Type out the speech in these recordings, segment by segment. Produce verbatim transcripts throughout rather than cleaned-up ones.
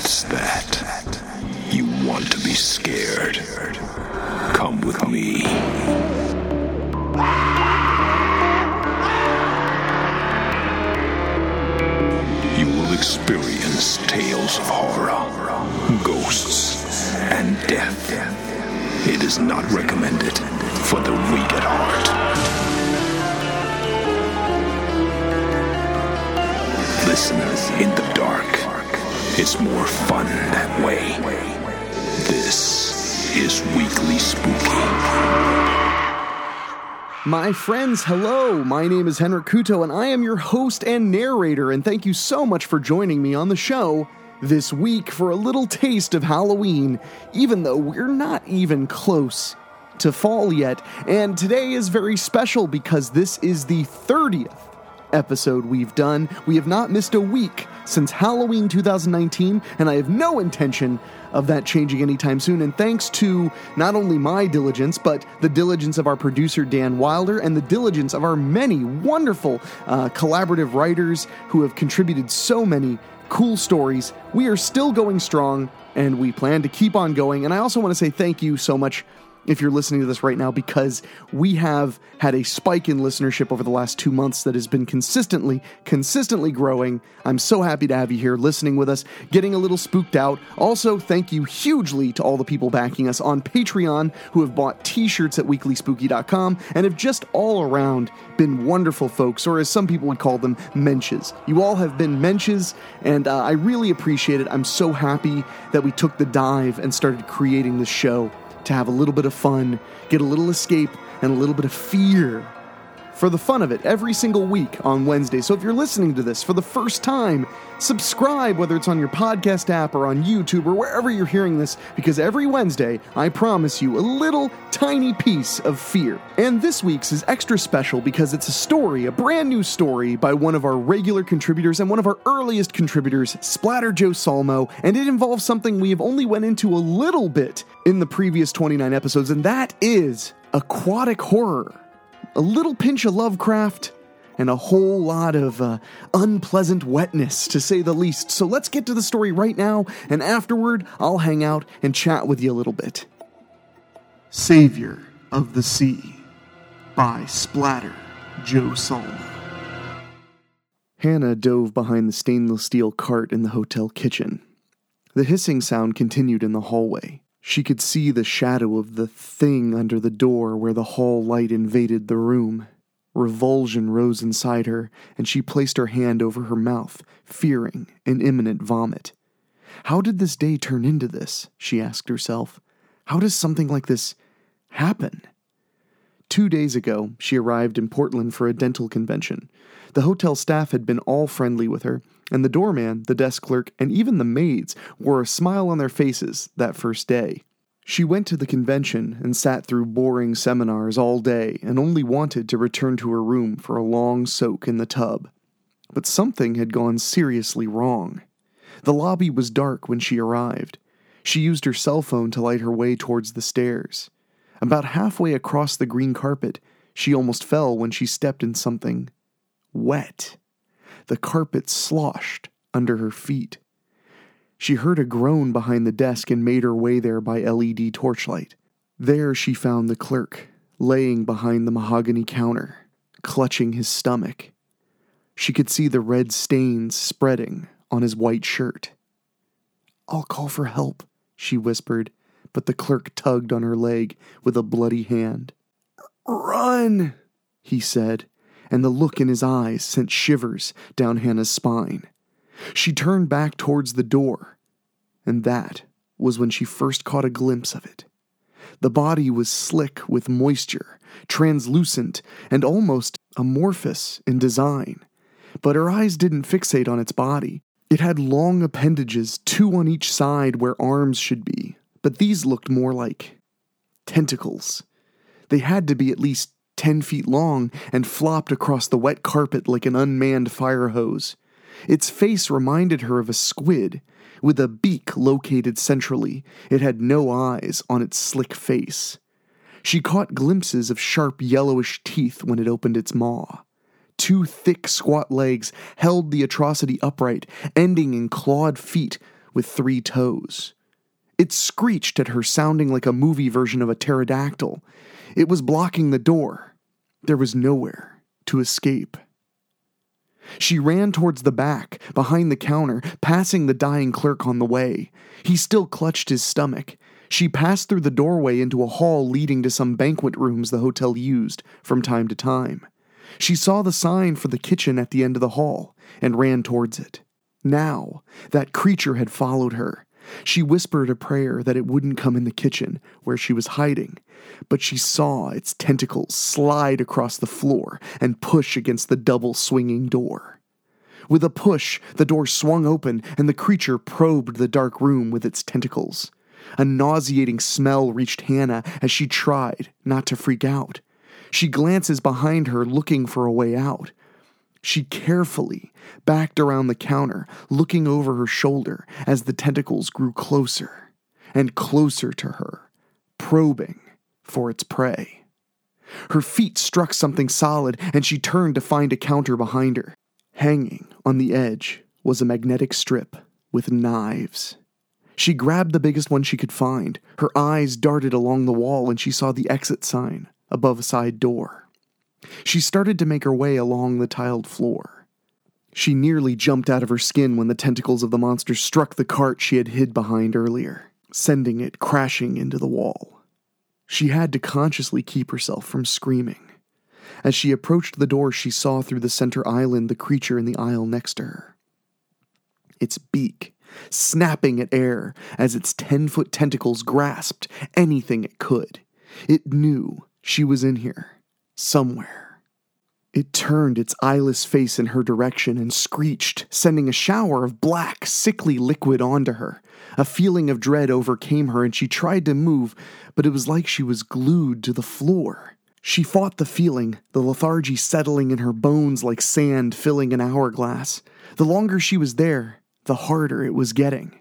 What's that? You want to be scared? Come with me. You will experience tales of horror, ghosts, and death. It is not recommended for the weak at heart. Listen in the dark. It's more fun that way. This is Weekly Spooky. My friends, hello. My name is Henrik Kuto, and I am your host and narrator, and thank you so much for joining me on the show this week for a little taste of Halloween, even though we're not even close to fall yet. And today is very special because this is the thirtieth episode we've done. We have not missed a week since Halloween two thousand nineteen, and I have no intention of that changing anytime soon. And thanks to not only my diligence, but the diligence of our producer Dan Wilder and the diligence of our many wonderful uh, collaborative writers who have contributed so many cool stories, we are still going strong, and we plan to keep on going. And I also want to say thank you so much if you're listening to this right now, because we have had a spike in listenership over the last two months that has been consistently, consistently growing. I'm so happy to have you here listening with us, getting a little spooked out. Also, thank you hugely to all the people backing us on Patreon who have bought t-shirts at weekly spooky dot com and have just all around been wonderful folks, or as some people would call them, menches. You all have been menches, and uh, I really appreciate it. I'm so happy that we took the dive and started creating this show to have a little bit of fun, get a little escape, and a little bit of fear for the fun of it every single week on Wednesday. So if you're listening to this for the first time, subscribe, whether it's on your podcast app or on YouTube or wherever you're hearing this, because every Wednesday, I promise you a little tiny piece of fear. And this week's is extra special because it's a story, a brand new story by one of our regular contributors and one of our earliest contributors, Splatter Joe Salmo, and it involves something we have only went into a little bit in the previous twenty-nine episodes, and that is aquatic horror. A little pinch of Lovecraft, and a whole lot of uh, unpleasant wetness, to say the least. So let's get to the story right now, and afterward, I'll hang out and chat with you a little bit. Savior of the Sea by Splatter Joe Salmo. Hannah dove behind the stainless steel cart in the hotel kitchen. The hissing sound continued in the hallway. She could see the shadow of the thing under the door where the hall light invaded the room. Revulsion rose inside her, and she placed her hand over her mouth, fearing an imminent vomit. How did this day turn into this? She asked herself. How does something like this happen? Two days ago, she arrived in Portland for a dental convention. The hotel staff had been all friendly with her, and the doorman, the desk clerk, and even the maids wore a smile on their faces that first day. She went to the convention and sat through boring seminars all day and only wanted to return to her room for a long soak in the tub. But something had gone seriously wrong. The lobby was dark when she arrived. She used her cell phone to light her way towards the stairs. About halfway across the green carpet, she almost fell when she stepped in something wet. The carpet sloshed under her feet. She heard a groan behind the desk and made her way there by L E D torchlight. There she found the clerk, laying behind the mahogany counter, clutching his stomach. She could see the red stains spreading on his white shirt. "I'll call for help," she whispered, but the clerk tugged on her leg with a bloody hand. "Run," he said, and the look in his eyes sent shivers down Hannah's spine. She turned back towards the door, and that was when she first caught a glimpse of it. The body was slick with moisture, translucent, and almost amorphous in design. But her eyes didn't fixate on its body. It had long appendages, two on each side where arms should be, but these looked more like tentacles. They had to be at least ten feet long and flopped across the wet carpet like an unmanned fire hose. Its face reminded her of a squid, with a beak located centrally. It had no eyes on its slick face. She caught glimpses of sharp yellowish teeth when it opened its maw. Two thick, squat legs held the atrocity upright, ending in clawed feet with three toes. It screeched at her, sounding like a movie version of a pterodactyl. It was blocking the door. There was nowhere to escape. She ran towards the back, behind the counter, passing the dying clerk on the way. He still clutched his stomach. She passed through the doorway into a hall leading to some banquet rooms the hotel used from time to time. She saw the sign for the kitchen at the end of the hall and ran towards it. Now, that creature had followed her. She whispered a prayer that it wouldn't come in the kitchen where she was hiding, but she saw its tentacles slide across the floor and push against the double-swinging door. With a push, the door swung open and the creature probed the dark room with its tentacles. A nauseating smell reached Hannah as she tried not to freak out. She glances behind her, looking for a way out. She carefully backed around the counter, looking over her shoulder as the tentacles grew closer and closer to her, probing for its prey. Her feet struck something solid, and she turned to find a counter behind her. Hanging on the edge was a magnetic strip with knives. She grabbed the biggest one she could find. Her eyes darted along the wall, and she saw the exit sign above a side door. She started to make her way along the tiled floor. She nearly jumped out of her skin when the tentacles of the monster struck the cart she had hid behind earlier, sending it crashing into the wall. She had to consciously keep herself from screaming. As she approached the door, she saw through the center island the creature in the aisle next to her. Its beak snapping at air as its ten-foot tentacles grasped anything it could. It knew she was in here, somewhere. It turned its eyeless face in her direction and screeched, sending a shower of black, sickly liquid onto her. A feeling of dread overcame her, and she tried to move, but it was like she was glued to the floor. She fought the feeling, the lethargy settling in her bones like sand filling an hourglass. The longer she was there, the harder it was getting.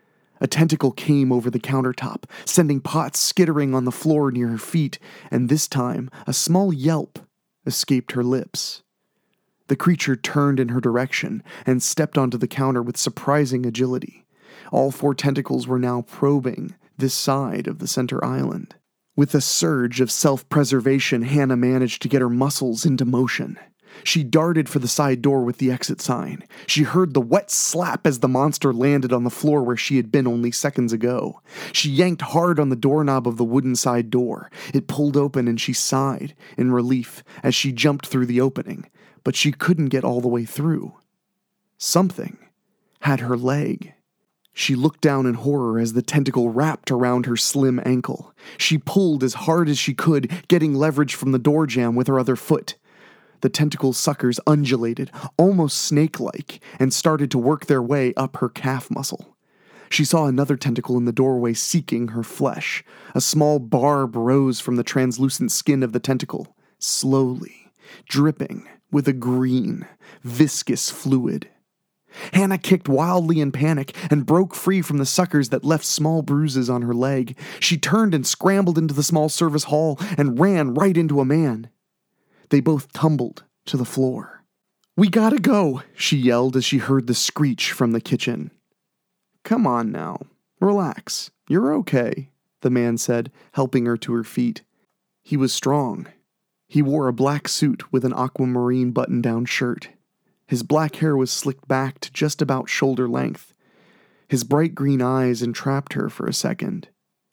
A tentacle came over the countertop, sending pots skittering on the floor near her feet, and this time a small yelp escaped her lips. The creature turned in her direction and stepped onto the counter with surprising agility. All four tentacles were now probing this side of the center island. With a surge of self-preservation, Hannah managed to get her muscles into motion. She darted for the side door with the exit sign. She heard the wet slap as the monster landed on the floor where she had been only seconds ago. She yanked hard on the doorknob of the wooden side door. It pulled open and she sighed in relief as she jumped through the opening, but she couldn't get all the way through. Something had her leg. She looked down in horror as the tentacle wrapped around her slim ankle. She pulled as hard as she could, getting leverage from the door jamb with her other foot. The tentacle suckers undulated, almost snake-like, and started to work their way up her calf muscle. She saw another tentacle in the doorway seeking her flesh. A small barb rose from the translucent skin of the tentacle, slowly, dripping with a green, viscous fluid. Hannah kicked wildly in panic and broke free from the suckers that left small bruises on her leg. She turned and scrambled into the small service hall and ran right into a man. They both tumbled to the floor. "We gotta go," she yelled as she heard the screech from the kitchen. "Come on now. Relax. You're okay," the man said, helping her to her feet. He was strong. He wore a black suit with an aquamarine button-down shirt. His black hair was slicked back to just about shoulder length. His bright green eyes entrapped her for a second.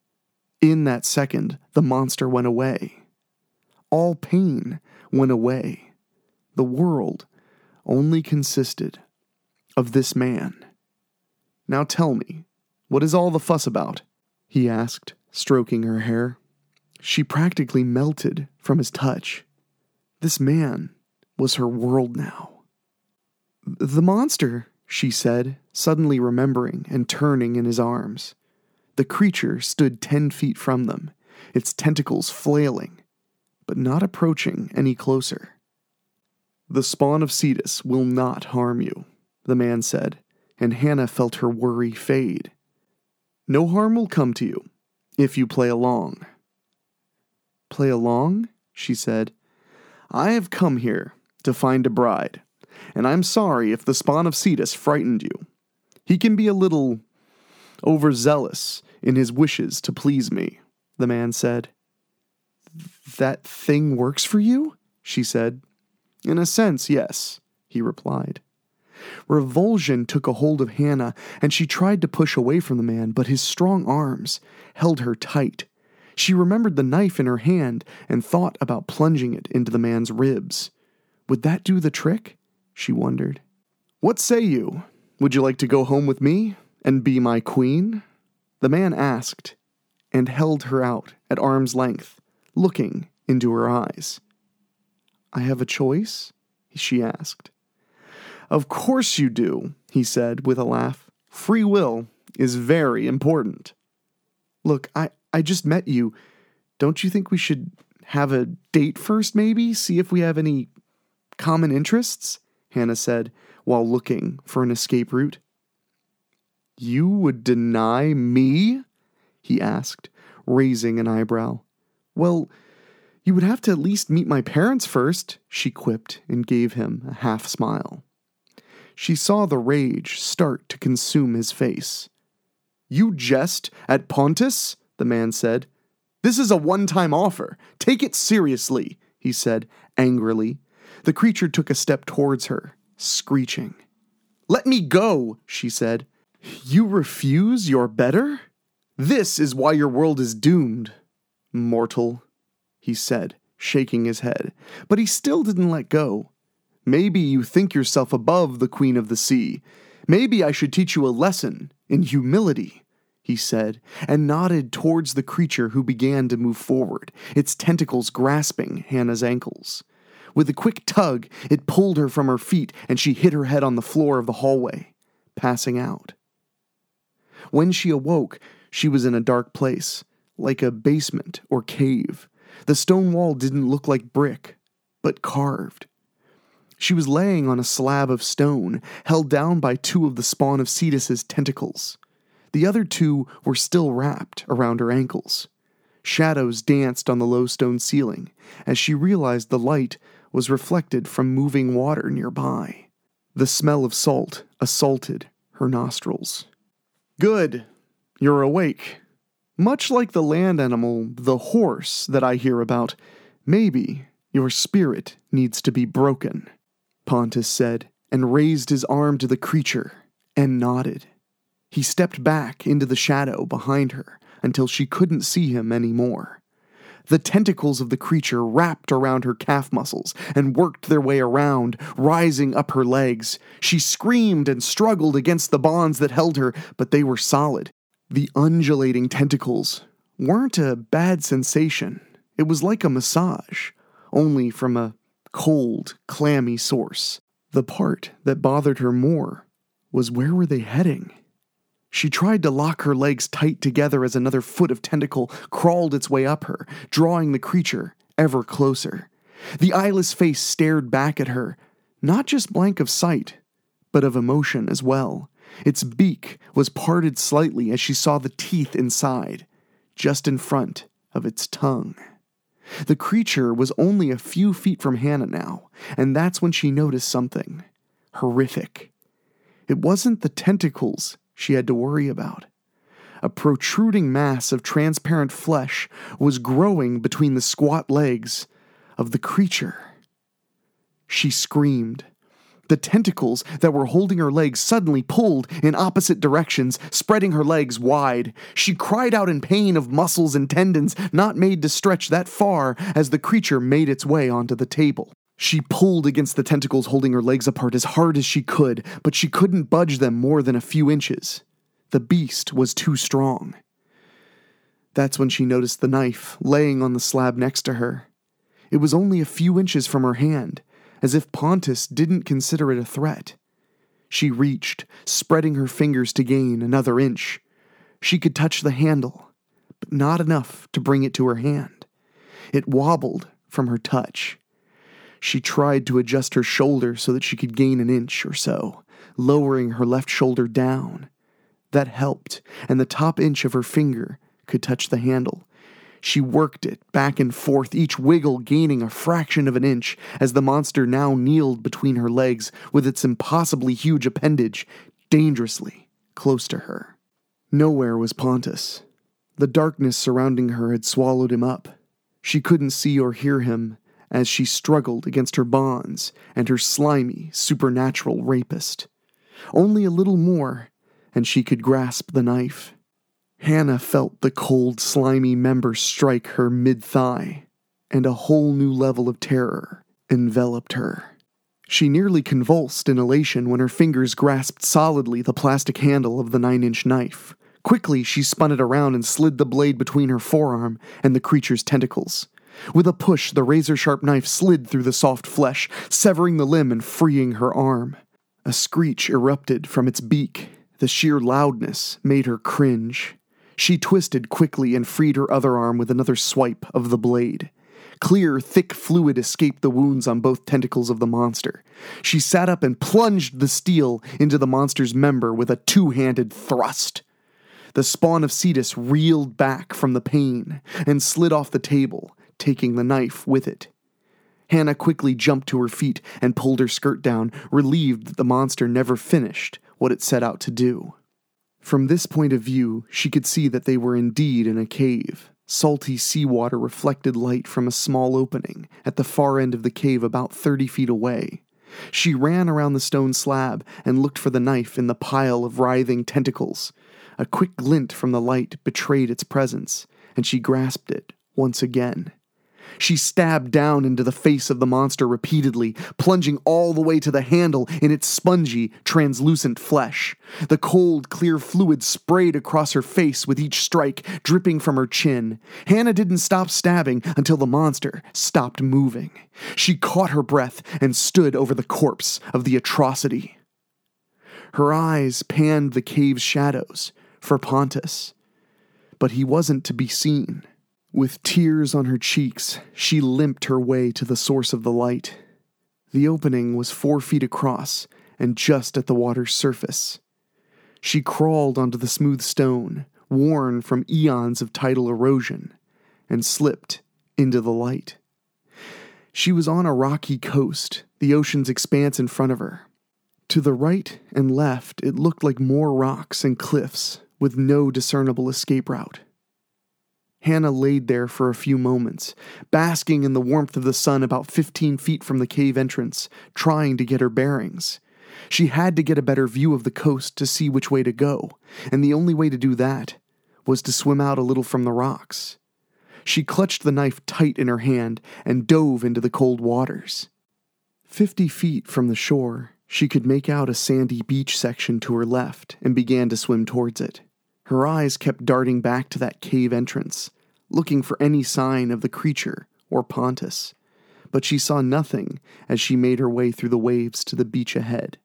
In that second, the monster went away. All pain went away. The world only consisted of this man. "Now tell me, what is all the fuss about?" he asked, stroking her hair. She practically melted from his touch. This man was her world now. "The monster," she said, suddenly remembering and turning in his arms. The creature stood ten feet from them, its tentacles flailing, but not approaching any closer. "The spawn of Cetus will not harm you," the man said, and Hannah felt her worry fade. "No harm will come to you, if you play along." "Play along?" she said. "I have come here to find a bride, and I'm sorry if the spawn of Cetus frightened you. He can be a little overzealous in his wishes to please me, the man said. That thing works for you? She said. In a sense, yes, he replied. Revulsion took a hold of Hannah, and she tried to push away from the man, but his strong arms held her tight. She remembered the knife in her hand and thought about plunging it into the man's ribs. Would that do the trick? She wondered. What say you? Would you like to go home with me and be my queen? The man asked, and held her out at arm's length, looking into her eyes. I have a choice? She asked. Of course you do, he said with a laugh. Free will is very important. Look, I, I just met you. Don't you think we should have a date first, maybe? See if we have any common interests? Hannah said, while looking for an escape route. You would deny me? He asked, raising an eyebrow. Well, you would have to at least meet my parents first, she quipped and gave him a half smile. She saw the rage start to consume his face. You jest at Pontus? The man said. This is a one-time offer. Take it seriously, he said angrily. The creature took a step towards her, screeching. Let me go, she said. You refuse your better? This is why your world is doomed, mortal, he said, shaking his head, but he still didn't let go. Maybe you think yourself above the Queen of the Sea. Maybe I should teach you a lesson in humility, he said, and nodded towards the creature who began to move forward, its tentacles grasping Hannah's ankles. With a quick tug, it pulled her from her feet, and she hit her head on the floor of the hallway, passing out. When she awoke, she was in a dark place, like a basement or cave. The stone wall didn't look like brick, but carved. She was laying on a slab of stone, held down by two of the spawn of Cetus's tentacles. The other two were still wrapped around her ankles. Shadows danced on the low stone ceiling, as she realized the light was reflected from moving water nearby. The smell of salt assaulted her nostrils. Good, you're awake. Much like the land animal, the horse, that I hear about, maybe your spirit needs to be broken, Pontus said, and raised his arm to the creature and nodded. He stepped back into the shadow behind her until she couldn't see him anymore. The tentacles of the creature wrapped around her calf muscles and worked their way around, rising up her legs. She screamed and struggled against the bonds that held her, but they were solid. The undulating tentacles weren't a bad sensation. It was like a massage, only from a cold, clammy source. The part that bothered her more was where were they heading? She tried to lock her legs tight together as another foot of tentacle crawled its way up her, drawing the creature ever closer. The eyeless face stared back at her, not just blank of sight, but of emotion as well. Its beak was parted slightly as she saw the teeth inside, just in front of its tongue. The creature was only a few feet from Hannah now, and that's when she noticed something horrific. It wasn't the tentacles she had to worry about. A protruding mass of transparent flesh was growing between the squat legs of the creature. She screamed. The tentacles that were holding her legs suddenly pulled in opposite directions, spreading her legs wide. She cried out in pain of muscles and tendons not made to stretch that far as the creature made its way onto the table. She pulled against the tentacles holding her legs apart as hard as she could, but she couldn't budge them more than a few inches. The beast was too strong. That's when she noticed the knife laying on the slab next to her. It was only a few inches from her hand, as if Pontus didn't consider it a threat. She reached, spreading her fingers to gain another inch. She could touch the handle, but not enough to bring it to her hand. It wobbled from her touch. She tried to adjust her shoulder so that she could gain an inch or so, lowering her left shoulder down. That helped, and the top inch of her finger could touch the handle. She worked it back and forth, each wiggle gaining a fraction of an inch, as the monster now kneeled between her legs with its impossibly huge appendage dangerously close to her. Nowhere was Pontus. The darkness surrounding her had swallowed him up. She couldn't see or hear him as she struggled against her bonds and her slimy, supernatural rapist. Only a little more, and she could grasp the knife. Hannah felt the cold, slimy member strike her mid-thigh, and a whole new level of terror enveloped her. She nearly convulsed in elation when her fingers grasped solidly the plastic handle of the nine-inch knife. Quickly, she spun it around and slid the blade between her forearm and the creature's tentacles. With a push, the razor-sharp knife slid through the soft flesh, severing the limb and freeing her arm. A screech erupted from its beak. The sheer loudness made her cringe. She twisted quickly and freed her other arm with another swipe of the blade. Clear, thick fluid escaped the wounds on both tentacles of the monster. She sat up and plunged the steel into the monster's member with a two-handed thrust. The spawn of Cetus reeled back from the pain and slid off the table, taking the knife with it. Hannah quickly jumped to her feet and pulled her skirt down, relieved that the monster never finished what it set out to do. From this point of view, she could see that they were indeed in a cave. Salty seawater reflected light from a small opening at the far end of the cave about thirty feet away. She ran around the stone slab and looked for the knife in the pile of writhing tentacles. A quick glint from the light betrayed its presence, and she grasped it once again. She stabbed down into the face of the monster repeatedly, plunging all the way to the handle in its spongy, translucent flesh. The cold, clear fluid sprayed across her face with each strike, dripping from her chin. Hannah didn't stop stabbing until the monster stopped moving. She caught her breath and stood over the corpse of the atrocity. Her eyes panned the cave's shadows for Pontus, but he wasn't to be seen. With tears on her cheeks, she limped her way to the source of the light. The opening was four feet across and just at the water's surface. She crawled onto the smooth stone, worn from eons of tidal erosion, and slipped into the light. She was on a rocky coast, the ocean's expanse in front of her. To the right and left, it looked like more rocks and cliffs, with no discernible escape route. Hannah laid there for a few moments, basking in the warmth of the sun about fifteen feet from the cave entrance, trying to get her bearings. She had to get a better view of the coast to see which way to go, and the only way to do that was to swim out a little from the rocks. She clutched the knife tight in her hand and dove into the cold waters. Fifty feet from the shore, she could make out a sandy beach section to her left and began to swim towards it. Her eyes kept darting back to that cave entrance, looking for any sign of the creature or Pontus, but she saw nothing as she made her way through the waves to the beach ahead.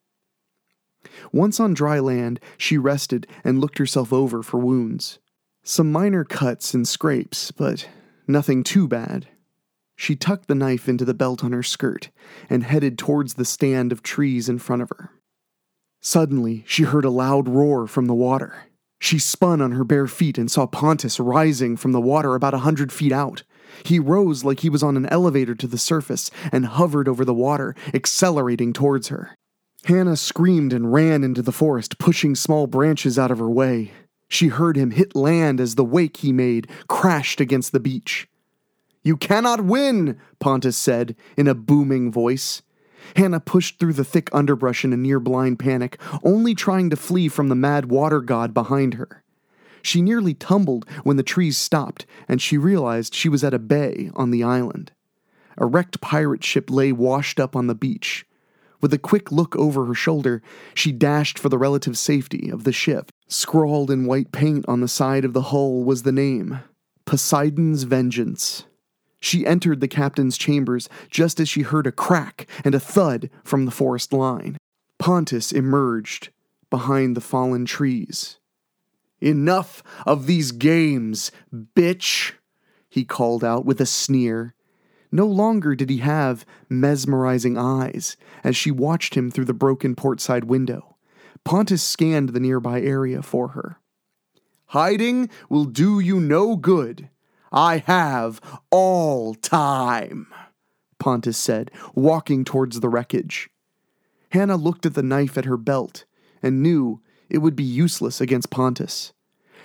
Once on dry land, she rested and looked herself over for wounds. Some minor cuts and scrapes, but nothing too bad. She tucked the knife into the belt on her skirt and headed towards the stand of trees in front of her. Suddenly, she heard a loud roar from the water. She spun on her bare feet and saw Pontus rising from the water about a hundred feet out. He rose like he was on an elevator to the surface and hovered over the water, accelerating towards her. Hannah screamed and ran into the forest, pushing small branches out of her way. She heard him hit land as the wake he made crashed against the beach. "You cannot win," Pontus said in a booming voice. Hannah pushed through the thick underbrush in a near-blind panic, only trying to flee from the mad water god behind her. She nearly tumbled when the trees stopped, and she realized she was at a bay on the island. A wrecked pirate ship lay washed up on the beach. With a quick look over her shoulder, she dashed for the relative safety of the ship. Scrawled in white paint on the side of the hull was the name, Poseidon's Vengeance. She entered the captain's chambers just as she heard a crack and a thud from the forest line. Pontus emerged behind the fallen trees. "Enough of these games, bitch!" he called out with a sneer. No longer did he have mesmerizing eyes as she watched him through the broken portside window. Pontus scanned the nearby area for her. "Hiding will do you no good. I have all time," Pontus said, walking towards the wreckage. Hannah looked at the knife at her belt and knew it would be useless against Pontus.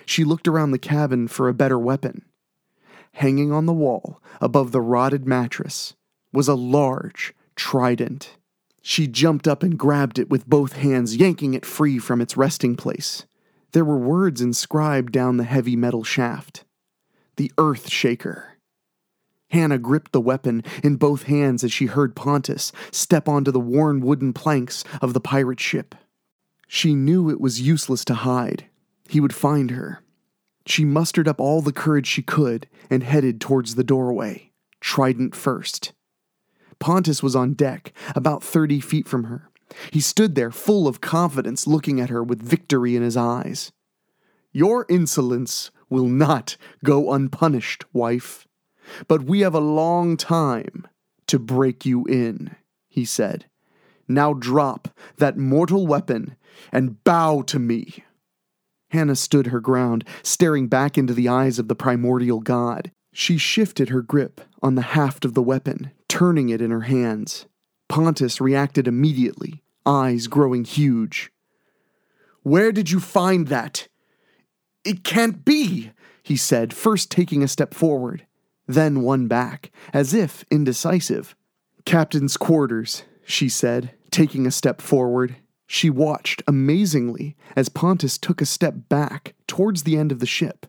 She looked around the cabin for a better weapon. Hanging on the wall, above the rotted mattress, was a large trident. She jumped up and grabbed it with both hands, yanking it free from its resting place. There were words inscribed down the heavy metal shaft. The Earth Shaker. Hannah gripped the weapon in both hands as she heard Pontus step onto the worn wooden planks of the pirate ship. She knew it was useless to hide. He would find her. She mustered up all the courage she could and headed towards the doorway, trident first. Pontus was on deck, about thirty feet from her. He stood there, full of confidence, looking at her with victory in his eyes. "Your insolence will not go unpunished, wife. But we have a long time to break you in," he said. "Now drop that mortal weapon and bow to me." Hannah stood her ground, staring back into the eyes of the primordial god. She shifted her grip on the haft of the weapon, turning it in her hands. Pontus reacted immediately, eyes growing huge. "Where did you find that? It can't be," he said, first taking a step forward, then one back, as if indecisive. "Captain's quarters," she said, taking a step forward. She watched amazingly as Pontus took a step back towards the end of the ship.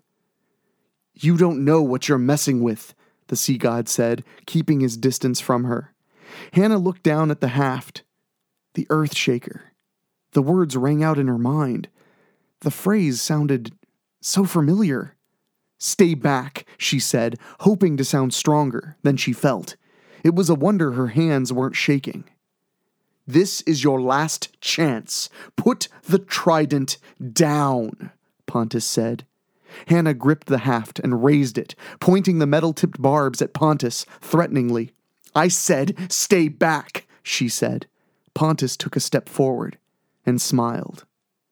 "You don't know what you're messing with," the sea god said, keeping his distance from her. Hannah looked down at the haft. The Earth Shaker. The words rang out in her mind. The phrase sounded so familiar. "Stay back," she said, hoping to sound stronger than she felt. It was a wonder her hands weren't shaking. "This is your last chance. Put the trident down," Pontus said. Hannah gripped the haft and raised it, pointing the metal-tipped barbs at Pontus threateningly. "I said stay back," she said. Pontus took a step forward and smiled.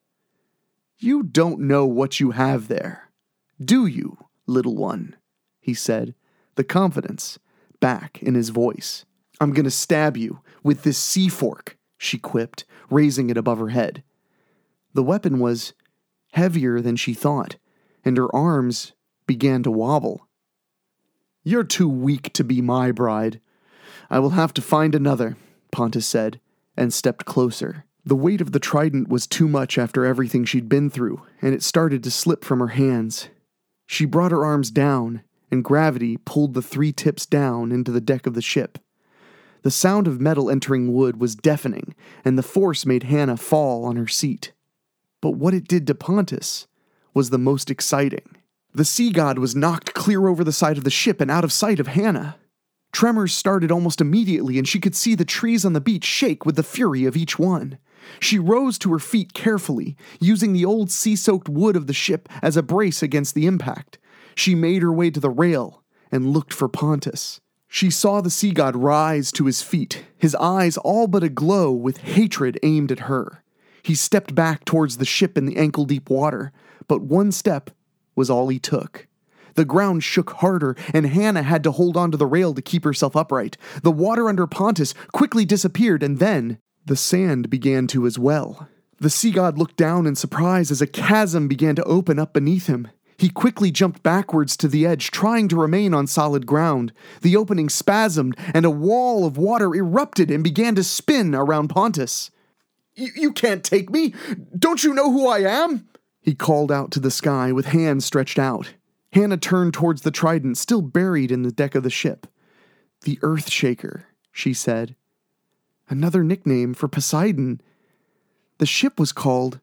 "You don't know what you have there, do you, little one?" he said, the confidence back in his voice. "I'm gonna stab you with this sea fork," she quipped, raising it above her head. The weapon was heavier than she thought, and her arms began to wobble. "You're too weak to be my bride. I will have to find another," Pontus said, and stepped closer. The weight of the trident was too much after everything she'd been through, and it started to slip from her hands. She brought her arms down, and gravity pulled the three tips down into the deck of the ship. The sound of metal entering wood was deafening, and the force made Hannah fall on her seat. But what it did to Pontus was the most exciting. The sea god was knocked clear over the side of the ship and out of sight of Hannah. Tremors started almost immediately, and she could see the trees on the beach shake with the fury of each one. She rose to her feet carefully, using the old sea-soaked wood of the ship as a brace against the impact. She made her way to the rail and looked for Pontus. She saw the sea god rise to his feet, his eyes all but aglow with hatred aimed at her. He stepped back towards the ship in the ankle-deep water, but one step was all he took. The ground shook harder, and Hannah had to hold onto the rail to keep herself upright. The water under Pontus quickly disappeared, and then the sand began to as well. The sea god looked down in surprise as a chasm began to open up beneath him. He quickly jumped backwards to the edge, trying to remain on solid ground. The opening spasmed, and a wall of water erupted and began to spin around Pontus. You can't take me! Don't you know who I am?" he called out to the sky with hands stretched out. Hannah turned towards the trident still buried in the deck of the ship. "The Earth Shaker," she said. Another nickname for Poseidon. The ship was called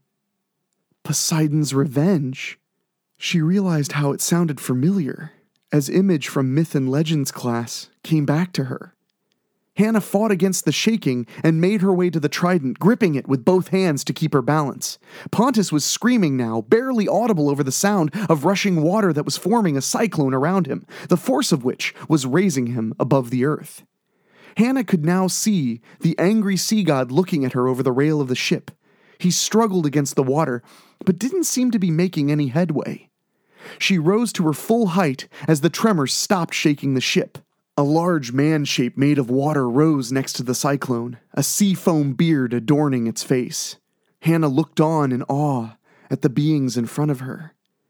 Poseidon's Revenge. She realized how it sounded familiar, as image from Myth and Legends class came back to her. Hannah fought against the shaking and made her way to the trident, gripping it with both hands to keep her balance. Pontus was screaming now, barely audible over the sound of rushing water that was forming a cyclone around him, the force of which was raising him above the earth. Hannah could now see the angry sea god looking at her over the rail of the ship. He struggled against the water, but didn't seem to be making any headway. She rose to her full height as the tremors stopped shaking the ship. A large man shape made of water rose next to the cyclone, a sea foam beard adorning its face. Hannah looked on in awe at the beings in front of her.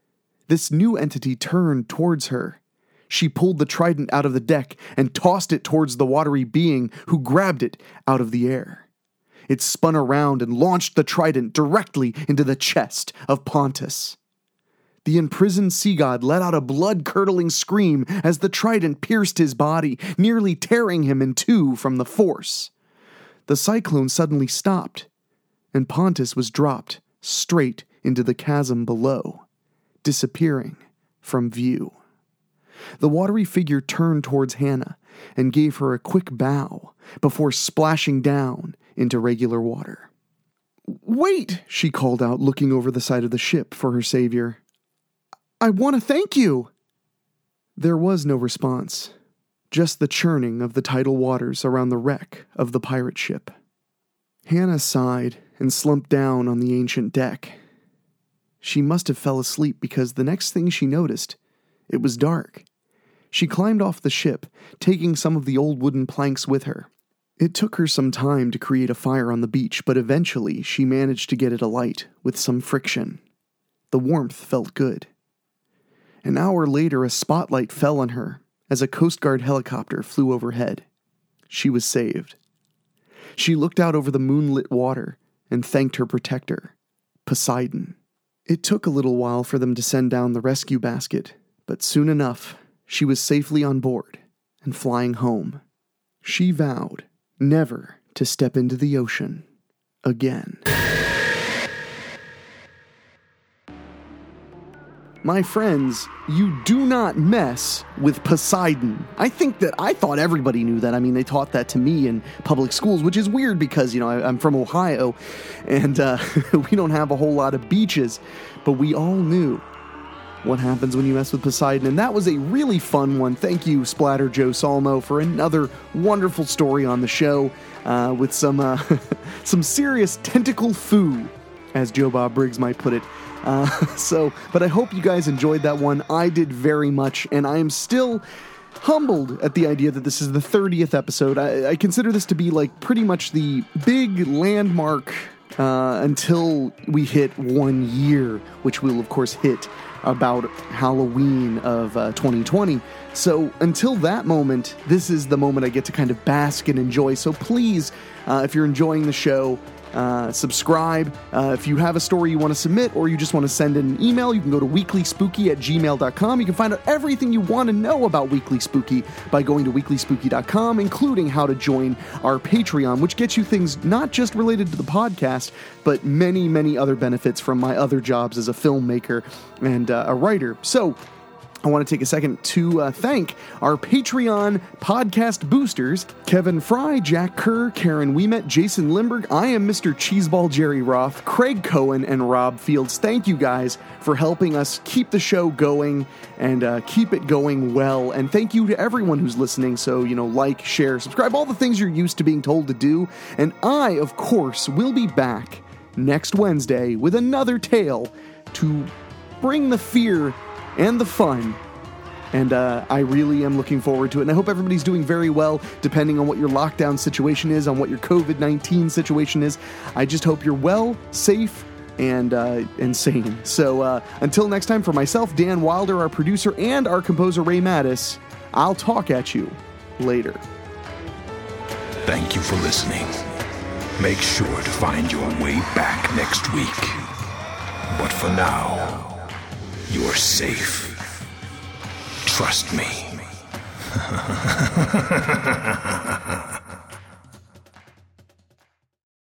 This new entity turned towards her. She pulled the trident out of the deck and tossed it towards the watery being, who grabbed it out of the air. It spun around and launched the trident directly into the chest of Pontus. The imprisoned sea god let out a blood-curdling scream as the trident pierced his body, nearly tearing him in two from the force. The cyclone suddenly stopped, and Pontus was dropped straight into the chasm below, disappearing from view. The watery figure turned towards Hannah and gave her a quick bow before splashing down into regular water. "Wait," she called out, looking over the side of the ship for her savior. "I want to thank you." There was no response, just the churning of the tidal waters around the wreck of the pirate ship. Hannah sighed and slumped down on the ancient deck. She must have fell asleep because the next thing she noticed, it was dark. She climbed off the ship, taking some of the old wooden planks with her. It took her some time to create a fire on the beach, but eventually she managed to get it alight with some friction. The warmth felt good. An hour later, a spotlight fell on her as a Coast Guard helicopter flew overhead. She was saved. She looked out over the moonlit water and thanked her protector, Poseidon. It took a little while for them to send down the rescue basket, but soon enough, she was safely on board and flying home. She vowed never to step into the ocean again. My friends, you do not mess with Poseidon. I think that, I thought everybody knew that. I mean, they taught that to me in public schools, which is weird because, you know, I, I'm from Ohio, and uh, we don't have a whole lot of beaches, but we all knew what happens when you mess with Poseidon, and that was a really fun one. Thank you, Splatter Joe Salmo, for another wonderful story on the show, uh, with some, uh, some serious tentacle foo, as Joe Bob Briggs might put it. Uh, so, but I hope you guys enjoyed that one. I did very much, and I am still humbled at the idea that this is the thirtieth episode. I, I consider this to be like pretty much the big landmark uh, until we hit one year, which we'll of course hit about Halloween of uh, twenty twenty. So until that moment, this is the moment I get to kind of bask and enjoy. So please, uh, if you're enjoying the show, Uh, subscribe. Uh, if you have a story you want to submit or you just want to send an email, you can go to weekly spooky at gmail dot com. You can find out everything you want to know about Weekly Spooky by going to weekly spooky dot com, including how to join our Patreon, which gets you things not just related to the podcast, but many, many other benefits from my other jobs as a filmmaker and uh, a writer. So, I want to take a second to uh, thank our Patreon podcast boosters, Kevin Fry, Jack Kerr, Karen Wiemet, Jason Limberg, I am Mister Cheeseball Jerry Roth, Craig Cohen, and Rob Fields. Thank you guys for helping us keep the show going and uh, keep it going well. And thank you to everyone who's listening. So, you know, like, share, subscribe, all the things you're used to being told to do. And I, of course, will be back next Wednesday with another tale to bring the fear and the fun, and uh, I really am looking forward to it, and I hope everybody's doing very well, depending on what your lockdown situation is, on what your covid nineteen situation is. I just hope you're well, safe, and uh, and sane. So uh, until next time, for myself, Dan Wilder, our producer, and our composer, Ray Mattis, I'll talk at you later. Thank you for listening. Make sure to find your way back next week. But for now, you're safe. Trust me.